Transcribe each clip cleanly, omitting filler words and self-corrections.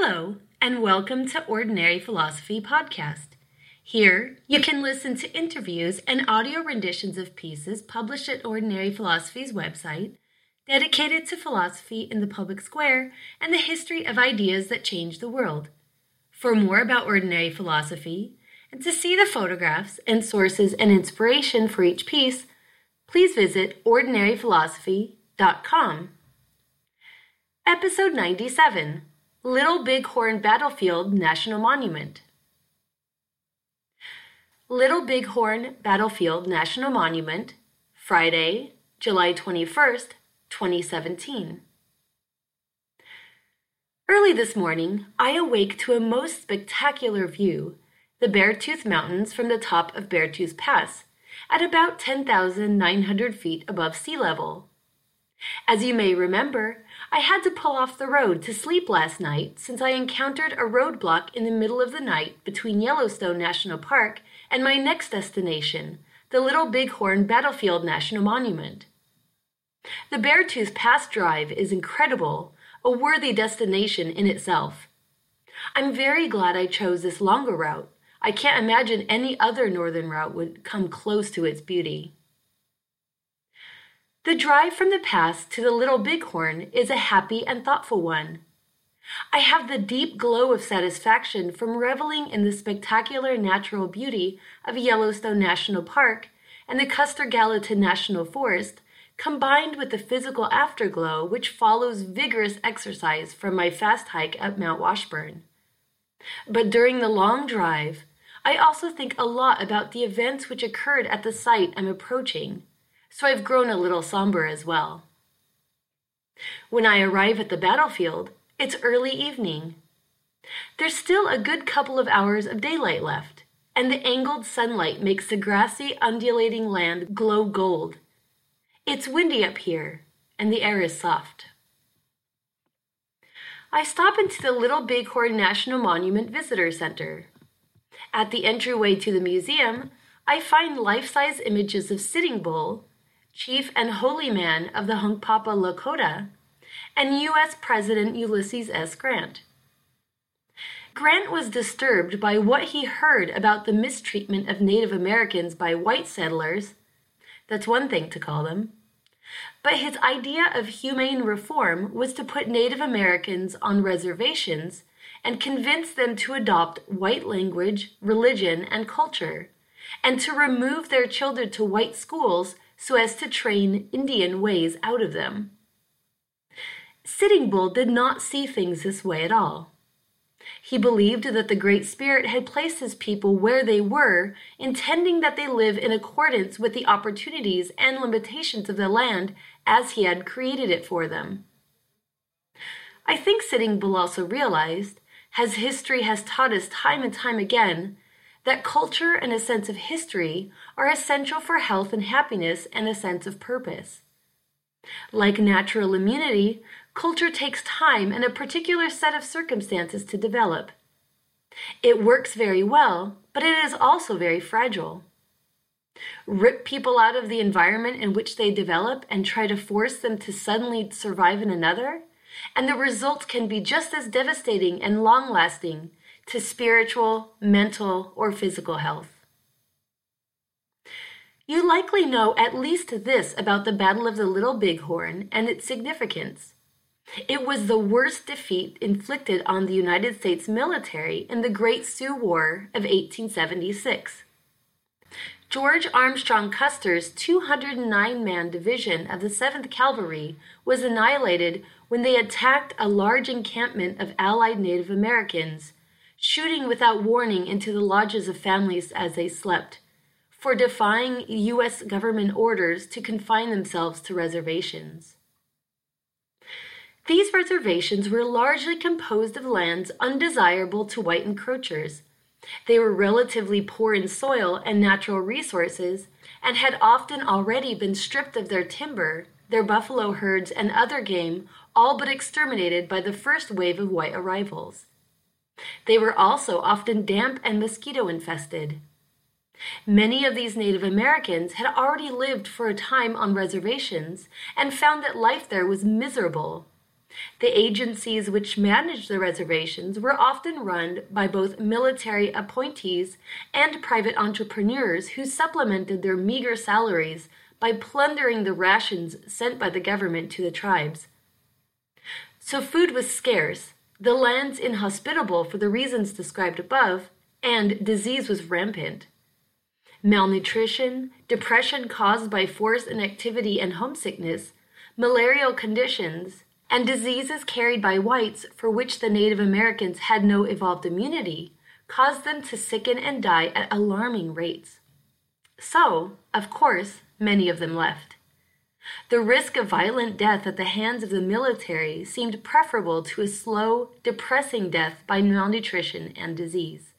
Hello, and welcome to Ordinary Philosophy Podcast. Here, you can listen to interviews and audio renditions of pieces published at Ordinary Philosophy's website, dedicated to philosophy in the public square and the history of ideas that change the world. For more about Ordinary Philosophy, and to see the photographs and sources and inspiration for each piece, please visit ordinaryphilosophy.com. Episode 97, Little Bighorn Battlefield National Monument. Little Bighorn Battlefield National Monument, Friday, July 21st, 2017. Early this morning, I awake to a most spectacular view, the Beartooth Mountains from the top of Beartooth Pass, at about 10,900 feet above sea level. As you may remember, I had to pull off the road to sleep last night since I encountered a roadblock in the middle of the night between Yellowstone National Park and my next destination, the Little Bighorn Battlefield National Monument. The Beartooth Pass Drive is incredible, a worthy destination in itself. I'm very glad I chose this longer route. I can't imagine any other northern route would come close to its beauty. The drive from the pass to the Little Bighorn is a happy and thoughtful one. I have the deep glow of satisfaction from reveling in the spectacular natural beauty of Yellowstone National Park and the Custer Gallatin National Forest, combined with the physical afterglow which follows vigorous exercise from my fast hike up Mount Washburn. But during the long drive, I also think a lot about the events which occurred at the site I'm approaching, so I've grown a little somber as well. When I arrive at the battlefield, it's early evening. There's still a good couple of hours of daylight left, and the angled sunlight makes the grassy, undulating land glow gold. It's windy up here, and the air is soft. I stop into the Little Bighorn National Monument Visitor Center. At the entryway to the museum, I find life-size images of Sitting Bull, Chief and Holy Man of the Hunkpapa Lakota, and U.S. President Ulysses S. Grant. Grant was disturbed by what he heard about the mistreatment of Native Americans by white settlers. That's one thing to call them. But his idea of humane reform was to put Native Americans on reservations and convince them to adopt white language, religion, and culture, and to remove their children to white schools so as to train Indian ways out of them. Sitting Bull did not see things this way at all. He believed that the Great Spirit had placed his people where they were, intending that they live in accordance with the opportunities and limitations of the land as he had created it for them. I think Sitting Bull also realized, as history has taught us time and time again, that culture and a sense of history are essential for health and happiness and a sense of purpose. Like natural immunity, culture takes time and a particular set of circumstances to develop. It works very well, but it is also very fragile. Rip people out of the environment in which they develop and try to force them to suddenly survive in another, and the result can be just as devastating and long-lasting to spiritual, mental, or physical health. You likely know at least this about the Battle of the Little Bighorn and its significance. It was the worst defeat inflicted on the United States military in the Great Sioux War of 1876. George Armstrong Custer's 209-man division of the 7th Cavalry was annihilated when they attacked a large encampment of Allied Native Americans, shooting without warning into the lodges of families as they slept, for defying U.S. government orders to confine themselves to reservations. These reservations were largely composed of lands undesirable to white encroachers. They were relatively poor in soil and natural resources and had often already been stripped of their timber, their buffalo herds, and other game, all but exterminated by the first wave of white arrivals. They were also often damp and mosquito-infested. Many of these Native Americans had already lived for a time on reservations and found that life there was miserable. The agencies which managed the reservations were often run by both military appointees and private entrepreneurs who supplemented their meager salaries by plundering the rations sent by the government to the tribes. So food was scarce, the lands inhospitable for the reasons described above, and disease was rampant. Malnutrition, depression caused by forced inactivity and homesickness, malarial conditions, and diseases carried by whites for which the Native Americans had no evolved immunity caused them to sicken and die at alarming rates. So, of course, many of them left. The risk of violent death at the hands of the military seemed preferable to a slow, depressing death by malnutrition and disease.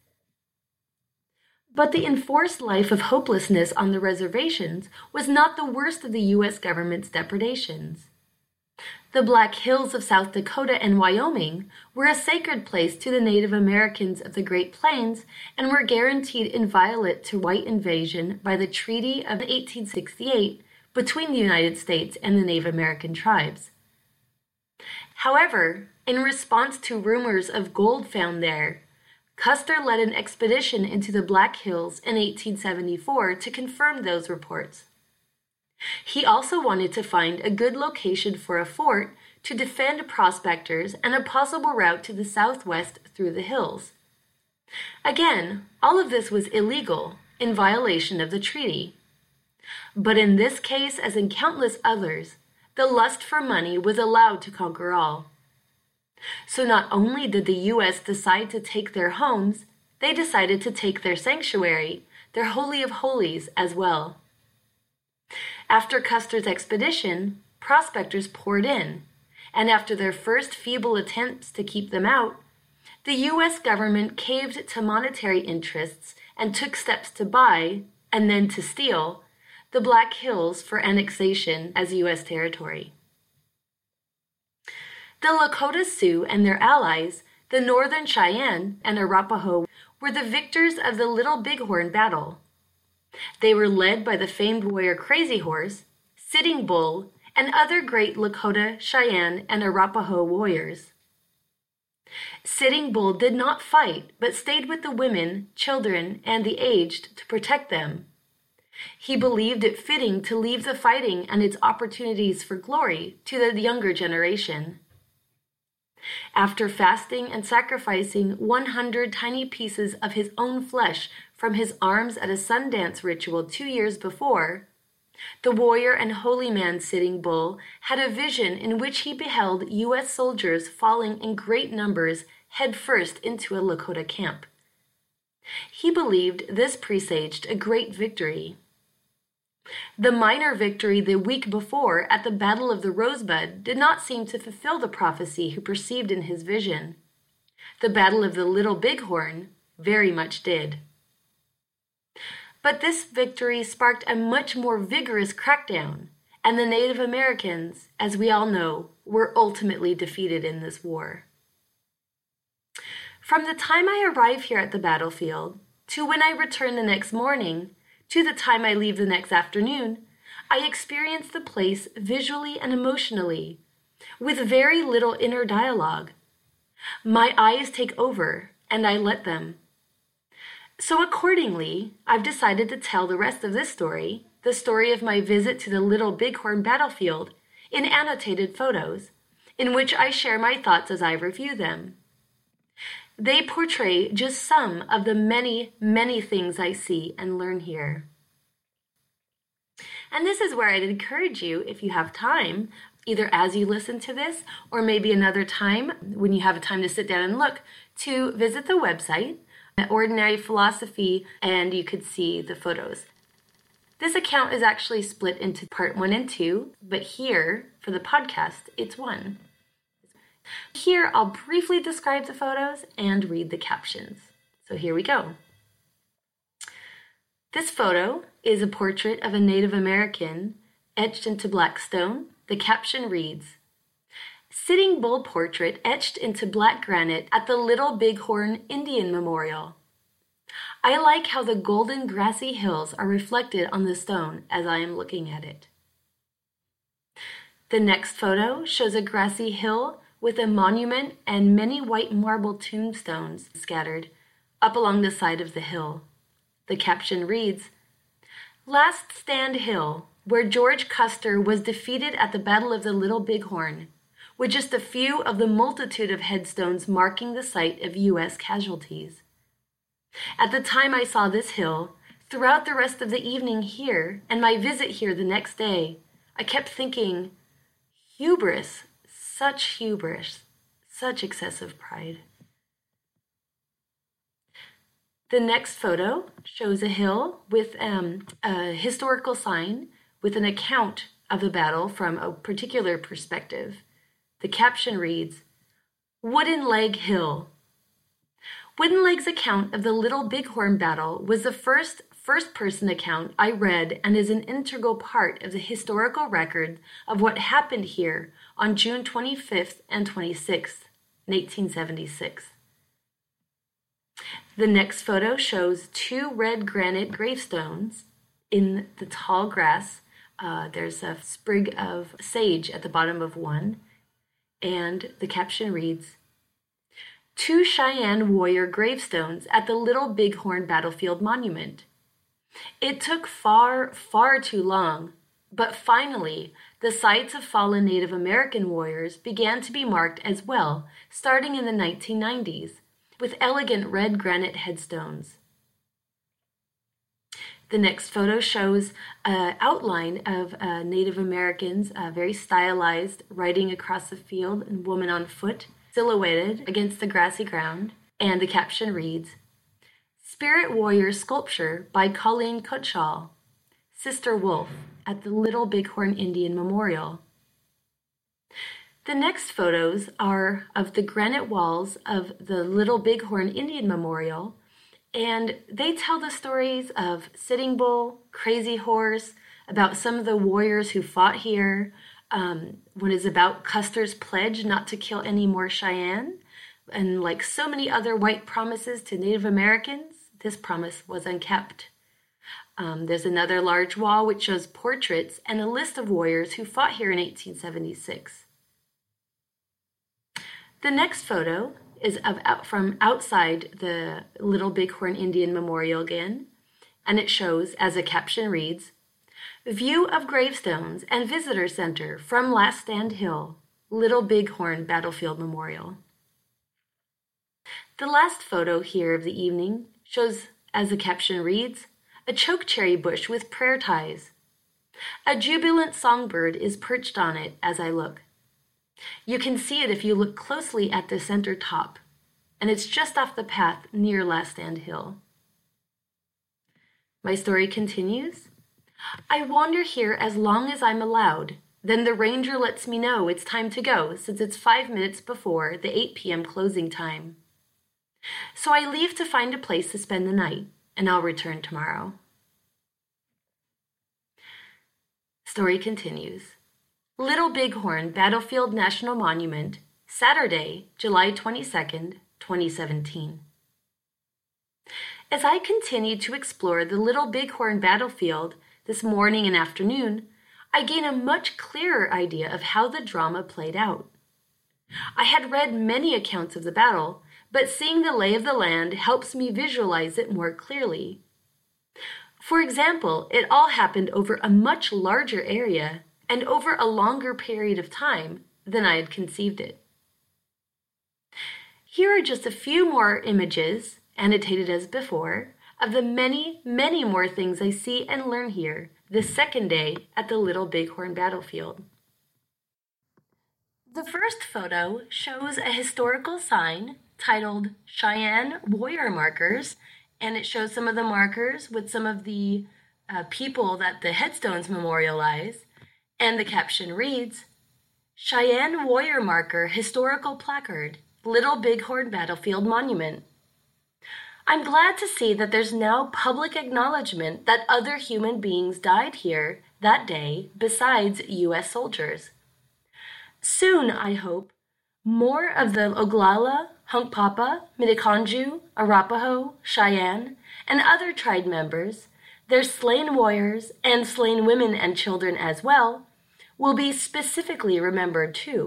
But the enforced life of hopelessness on the reservations was not the worst of the U.S. government's depredations. The Black Hills of South Dakota and Wyoming were a sacred place to the Native Americans of the Great Plains and were guaranteed inviolate to white invasion by the Treaty of 1868 between the United States and the Native American tribes. However, in response to rumors of gold found there, Custer led an expedition into the Black Hills in 1874 to confirm those reports. He also wanted to find a good location for a fort to defend prospectors and a possible route to the southwest through the hills. Again, all of this was illegal, in violation of the treaty. But in this case, as in countless others, the lust for money was allowed to conquer all. So not only did the U.S. decide to take their homes, they decided to take their sanctuary, their Holy of Holies, as well. After Custer's expedition, prospectors poured in, and after their first feeble attempts to keep them out, the U.S. government caved to monetary interests and took steps to buy, and then to steal, the Black Hills for annexation as U.S. territory. The Lakota Sioux and their allies, the Northern Cheyenne and Arapaho, were the victors of the Little Bighorn battle. They were led by the famed warrior Crazy Horse, Sitting Bull, and other great Lakota, Cheyenne, and Arapaho warriors. Sitting Bull did not fight, but stayed with the women, children, and the aged to protect them. He believed it fitting to leave the fighting and its opportunities for glory to the younger generation. After fasting and sacrificing 100 tiny pieces of his own flesh from his arms at a Sundance ritual 2 years before, the warrior and holy man Sitting Bull had a vision in which he beheld U.S. soldiers falling in great numbers headfirst into a Lakota camp. He believed this presaged a great victory. The minor victory the week before at the Battle of the Rosebud did not seem to fulfill the prophecy he perceived in his vision. The Battle of the Little Bighorn very much did. But this victory sparked a much more vigorous crackdown, and the Native Americans, as we all know, were ultimately defeated in this war. From the time I arrive here at the battlefield, to when I return the next morning, to the time I leave the next afternoon, I experience the place visually and emotionally, with very little inner dialogue. My eyes take over, and I let them. So accordingly, I've decided to tell the rest of this story, the story of my visit to the Little Bighorn battlefield, in annotated photos, in which I share my thoughts as I review them. They portray just some of the many, many things I see and learn here. And this is where I'd encourage you, if you have time, either as you listen to this or maybe another time when you have a time to sit down and look, to visit the website, Ordinary Philosophy, and you could see the photos. This account is actually split into part 1 and 2, but here, for the podcast, it's 1. Here, I'll briefly describe the photos and read the captions. So here we go. This photo is a portrait of a Native American etched into black stone. The caption reads, Sitting Bull portrait etched into black granite at the Little Bighorn Indian Memorial. I like how the golden grassy hills are reflected on the stone as I am looking at it. The next photo shows a grassy hill with a monument and many white marble tombstones scattered up along the side of the hill. The caption reads, "Last Stand Hill, where George Custer was defeated at the Battle of the Little Bighorn, with just a few of the multitude of headstones marking the site of U.S. casualties. At the time I saw this hill, throughout the rest of the evening here, and my visit here the next day, I kept thinking, hubris, such excessive pride." The next photo shows a hill with a historical sign with an account of the battle from a particular perspective. The caption reads, "Wooden Leg Hill." Wooden Leg's account of the Little Bighorn battle was the first-person account I read and is an integral part of the historical record of what happened here on June 25th and 26th, 1876. The next photo shows two red granite gravestones in the tall grass. There's a sprig of sage at the bottom of one, and the caption reads, "Two Cheyenne warrior gravestones at the Little Bighorn Battlefield Monument. It took far, far too long, but finally the sites of fallen Native American warriors began to be marked as well, starting in the 1990s, with elegant red granite headstones." The next photo shows an outline of Native Americans, very stylized, riding across the field, and woman on foot, silhouetted against the grassy ground, and the caption reads, "Spirit Warrior Sculpture by Colleen Cutshall, Sister Wolf, at the Little Bighorn Indian Memorial." The next photos are of the granite walls of the Little Bighorn Indian Memorial, and they tell the stories of Sitting Bull, Crazy Horse, about some of the warriors who fought here. One is about Custer's pledge not to kill any more Cheyenne, and like so many other white promises to Native Americans, this promise was unkept. There's another large wall which shows portraits and a list of warriors who fought here in 1876. The next photo is from outside the Little Bighorn Indian Memorial again, and it shows, as a caption reads, "View of gravestones and visitor center from Last Stand Hill, Little Bighorn Battlefield Memorial." The last photo here of the evening shows, as the caption reads, a chokecherry bush with prayer ties. A jubilant songbird is perched on it as I look. You can see it if you look closely at the center top, and it's just off the path near Last Stand Hill. My story continues. "I wander here as long as I'm allowed. Then the ranger lets me know it's time to go, since it's 5 minutes before the 8 p.m. closing time. So I leave to find a place to spend the night, and I'll return tomorrow." Story continues. Little Bighorn Battlefield National Monument, Saturday, July 22nd, 2017. As I continued to explore the Little Bighorn Battlefield this morning and afternoon, I gained a much clearer idea of how the drama played out. I had read many accounts of the battle, but seeing the lay of the land helps me visualize it more clearly. For example, it all happened over a much larger area and over a longer period of time than I had conceived it. Here are just a few more images, annotated as before, of the many, many more things I see and learn here the second day at the Little Bighorn Battlefield. The first photo shows a historical sign titled Cheyenne Warrior Markers, and it shows some of the markers with some of the people that the headstones memorialize. And the caption reads, "Cheyenne Warrior Marker Historical Placard, Little Bighorn Battlefield Monument." I'm glad to see that there's now public acknowledgement that other human beings died here that day besides U.S. soldiers. Soon, I hope, more of the Oglala, Hunkpapa, Miniconjou, Arapaho, Cheyenne, and other tribe members, their slain warriors and slain women and children as well, will be specifically remembered too,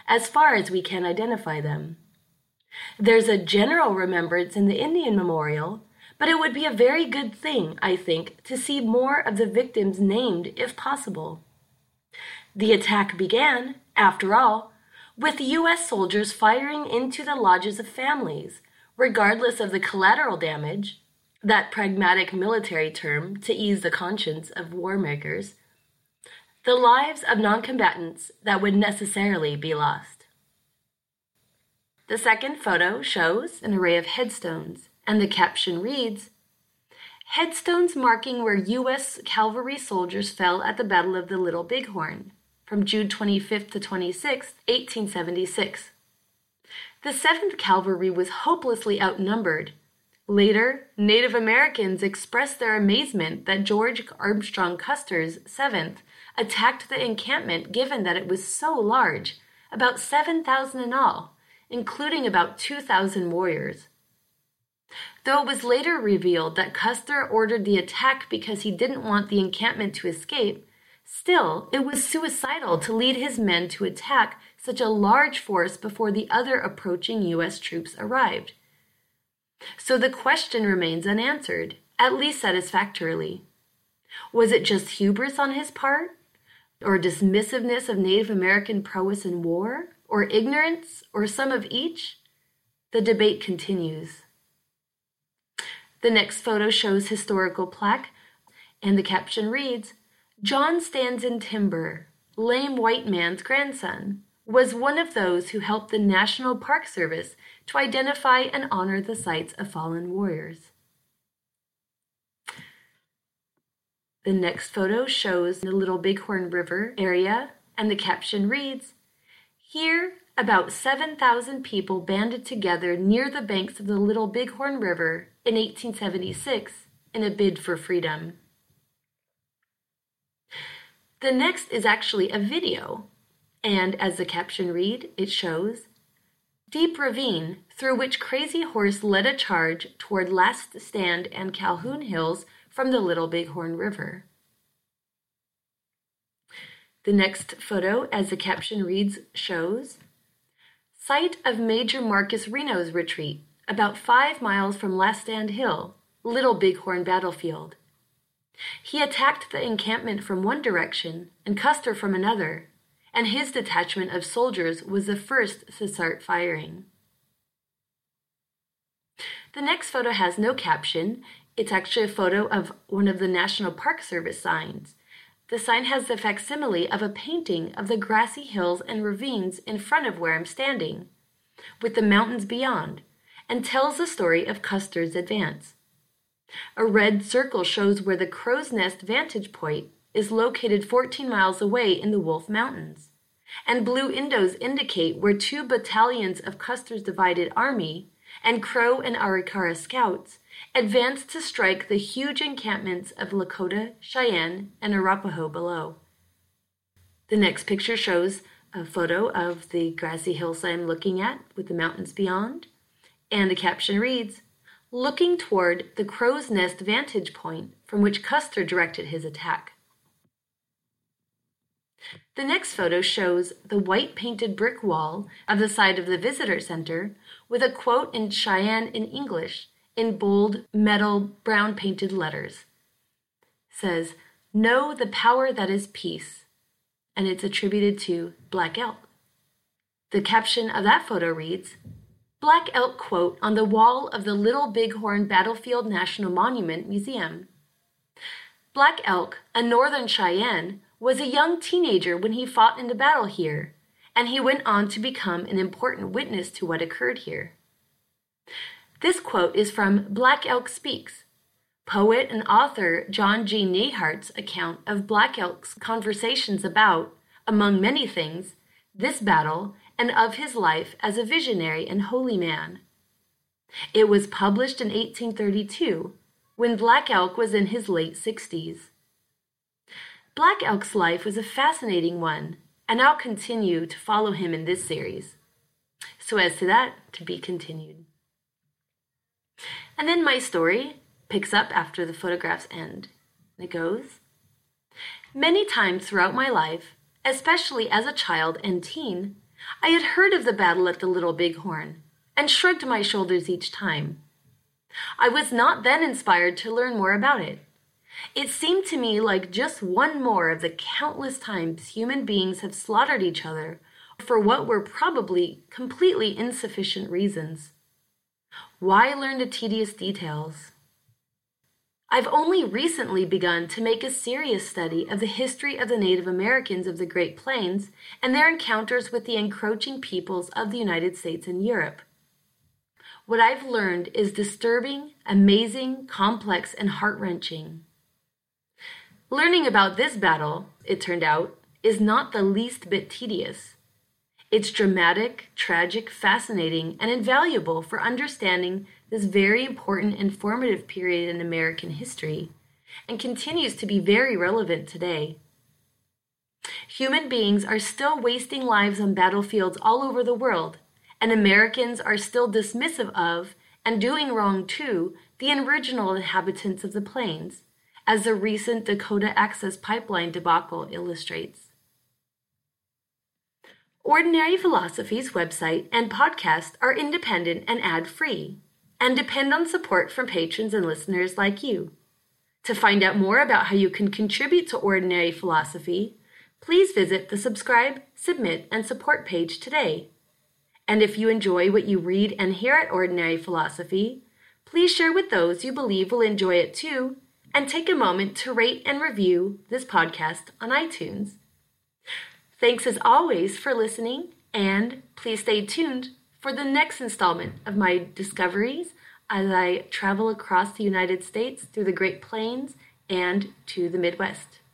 as far as we can identify them. There's a general remembrance in the Indian Memorial, but it would be a very good thing, I think, to see more of the victims named if possible. The attack began, after all, with U.S. soldiers firing into the lodges of families, regardless of the collateral damage, that pragmatic military term to ease the conscience of war makers, the lives of non-combatants that would necessarily be lost. The second photo shows an array of headstones, and the caption reads, "Headstones marking where U.S. cavalry soldiers fell at the Battle of the Little Bighorn, from June 25th to 26th, 1876. The 7th Cavalry was hopelessly outnumbered. Later, Native Americans expressed their amazement that George Armstrong Custer's 7th attacked the encampment given that it was so large, about 7,000 in all, including about 2,000 warriors. Though it was later revealed that Custer ordered the attack because he didn't want the encampment to escape, still, it was suicidal to lead his men to attack such a large force before the other approaching U.S. troops arrived. So the question remains unanswered, at least satisfactorily. Was it just hubris on his part? Or dismissiveness of Native American prowess in war? Or ignorance? Or some of each? The debate continues. The next photo shows historical plaque, and the caption reads, "John stands in timber, lame white man's grandson, was one of those who helped the National Park Service to identify and honor the sites of fallen warriors." The next photo shows the Little Bighorn River area, and the caption reads, "Here, about 7,000 people banded together near the banks of the Little Bighorn River in 1876 in a bid for freedom." The next is actually a video, and as the caption read, it shows, "Deep ravine through which Crazy Horse led a charge toward Last Stand and Calhoun Hills from the Little Bighorn River." The next photo, as the caption reads, shows, "Site of Major Marcus Reno's retreat, about 5 miles from Last Stand Hill, Little Bighorn Battlefield. He attacked the encampment from one direction and Custer from another, and his detachment of soldiers was the first to start firing." The next photo has no caption. It's actually a photo of one of the National Park Service signs. The sign has the facsimile of a painting of the grassy hills and ravines in front of where I'm standing, with the mountains beyond, and tells the story of Custer's advance. A red circle shows where the Crow's Nest vantage point is located 14 miles away in the Wolf Mountains, and blue indos indicate where 2 battalions of Custer's divided army and Crow and Arikara scouts advanced to strike the huge encampments of Lakota, Cheyenne, and Arapaho below. The next picture shows a photo of the grassy hillside I'm looking at with the mountains beyond, and the caption reads, "Looking toward the Crow's Nest vantage point from which Custer directed his attack." The next photo shows the white painted brick wall of the side of the visitor center with a quote in Cheyenne in English in bold metal brown painted letters. It says, "Know the power that is peace," and it's attributed to Black Elk. The caption of that photo reads, "Black Elk quote on the wall of the Little Bighorn Battlefield National Monument Museum." Black Elk, a northern Cheyenne, was a young teenager when he fought in the battle here, and he went on to become an important witness to what occurred here. This quote is from Black Elk Speaks, poet and author John G. Nehart's account of Black Elk's conversations about, among many things, this battle and of his life as a visionary and holy man. It was published in 1832, when Black Elk was in his late 60s. Black Elk's life was a fascinating one, and I'll continue to follow him in this series. So as to that, to be continued. And then my story picks up after the photographs end. It goes, "Many times throughout my life, especially as a child and teen, I had heard of the battle at the Little Bighorn and shrugged my shoulders each time. I was not then inspired to learn more about it. It seemed to me like just one more of the countless times human beings have slaughtered each other for what were probably completely insufficient reasons. Why learn the tedious details? I've only recently begun to make a serious study of the history of the Native Americans of the Great Plains and their encounters with the encroaching peoples of the United States and Europe. What I've learned is disturbing, amazing, complex, and heart-wrenching. Learning about this battle, it turned out, is not the least bit tedious. It's dramatic, tragic, fascinating, and invaluable for understanding this very important and formative period in American history, and continues to be very relevant today. Human beings are still wasting lives on battlefields all over the world, and Americans are still dismissive of, and doing wrong to, the original inhabitants of the plains, as the recent Dakota Access Pipeline debacle illustrates. Ordinary Philosophy's website and podcast are independent and ad-free, and depend on support from patrons and listeners like you. To find out more about how you can contribute to Ordinary Philosophy, please visit the Subscribe, Submit, and Support page today. And if you enjoy what you read and hear at Ordinary Philosophy, please share with those you believe will enjoy it too, and take a moment to rate and review this podcast on iTunes. Thanks as always for listening, and please stay tuned for the next installment of my discoveries as I travel across the United States through the Great Plains and to the Midwest.